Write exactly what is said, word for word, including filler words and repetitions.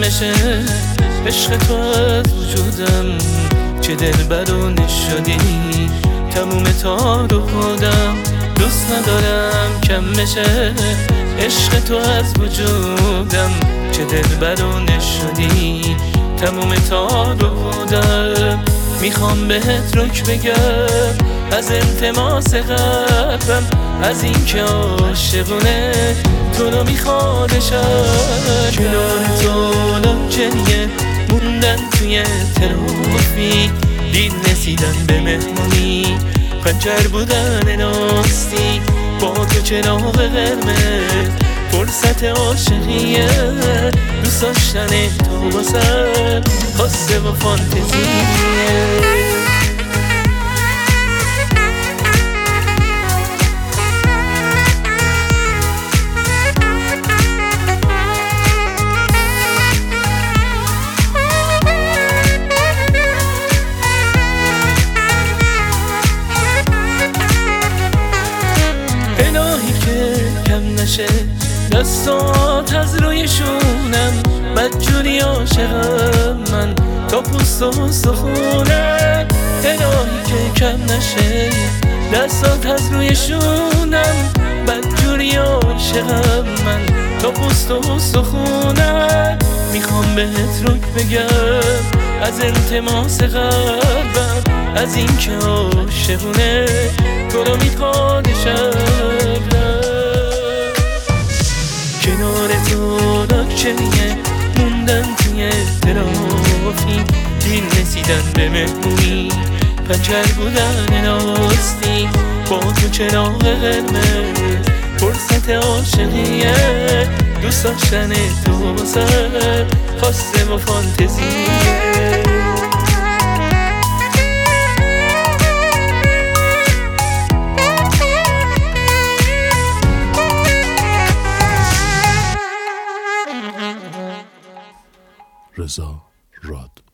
نشه عشق تو از وجودم، چه دلبرونه شدی تموم تار و خودم. دوست ندارم کم بشه عشق تو از وجودم، چه دلبرونه شدی تموم تار و خودم. میخوام بهت رک بگم از التماس قلبم، از این که عاشقونه تو رو میخوادشم. کنار تو لنجریه موندن توی ترافیک، دیر رسیدن به مهمونی، پنچر بودن لاستیک، با تو چراغ قرمز فرصت عاشقیه. دوست داشتن تو واسم خواسته و فانتزیه. دستات از روی شونم، بدجوری عاشقم من تا پوست و سخونم. الهی که کم نشه دستات از روی شونم، بدجوری عاشقم من تا پوست و سخونم. میخوام بهت رک بگم از التماس قلبم، از این که عاشقونه تو رو میخوادشم. کنار تو لاکچریه موندن توی ترافیک، دیر رسیدن به مهمونی، پنچر بودن لاستیک، با تو چراغ قرمز فرصت عاشقیه. دوست داشتن تو واسم خواسته و فانتزیه. رضا راد.